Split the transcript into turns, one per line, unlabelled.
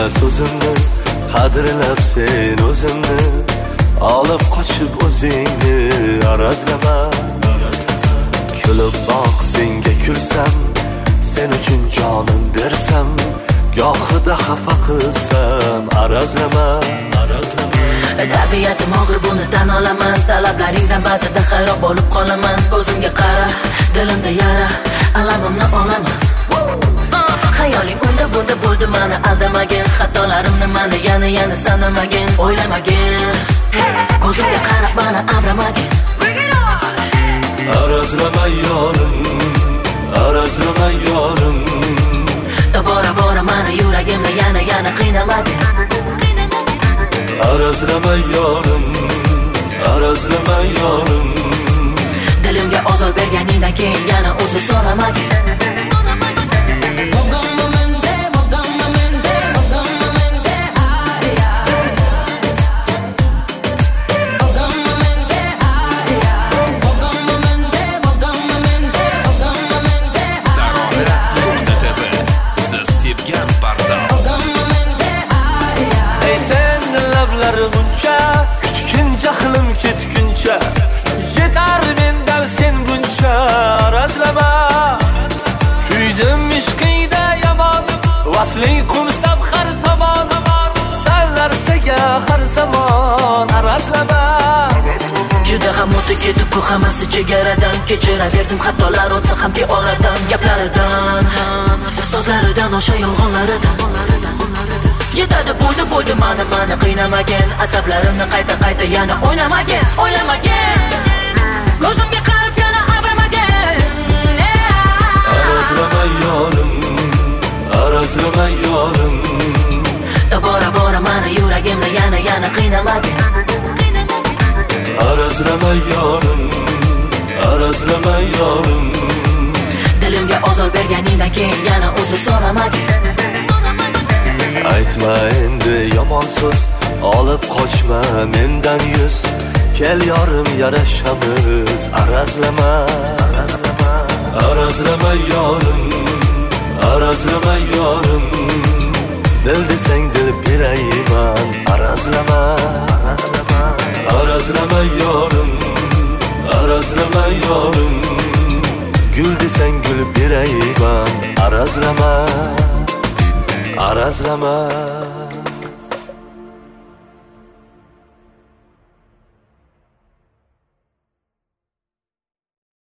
so'zimni, qadrlab sen o'zimni, olib qochib o'zingni arazlama. Kulib boq, senga kulsam, sen uchun jonim bersam, gohida xafa qilsam arazlama.
Tabiatim og'ir, buni tan olaman. Talablaringdan ba'zida hayron bo'lib qolaman. Ko'zimga qara, dilimda yara, alamimni olaman. Hayoling unda bunda bo'ldi, mani aldamagin. Xatolarimni mani yana sanamagin. O'ylamagin, ko'zimga qarab mani avramagin.
Arazlama yorim, arazlama yorim.
Bora mani yuragimni yana qiynamagin.
Arazlama yorim, arazlama yorim.
Dilimga ozor berganingdan keyin yana uzr so'ramagin.
Kutgin jahlim ketguncha, yetar mendan sen buncha. Arazlama, kuydim ishqingda yomon, vasling qumsam har tomon, sarlarsaga har zamon. Arazlama,
juda ham o'tib ketib, bu hammasi chegaradan. Kechiraverdim xatolar o'tsa ham oradan. Gaplaridan, so'zlaridan, o'sha yolg'onlaridan. Yetadi bo'ldi mani qiynamagin. Asablarimni qayta yana o'ynamagin. Ko'zimga qarab yana avramagin.
Arazlama yorim, arazlama yorim.
Bora mani yuragimni yana qiynamagin.
Arazlama yorim, arazlama yorim.
Dilimga ozor berganingdan keyin yana uzr so'ramagin.
Aytma endi yomon so'z, olib qochma mendan yuz. Kel yorim, yarashamiz. Arazlama, arazlama yorim, arazlama yorim. Dil desang dil berayman. Arazlama, arazlama yorim, arazlama yorim. Gul desang gul berayman. Arazlama, arazlama.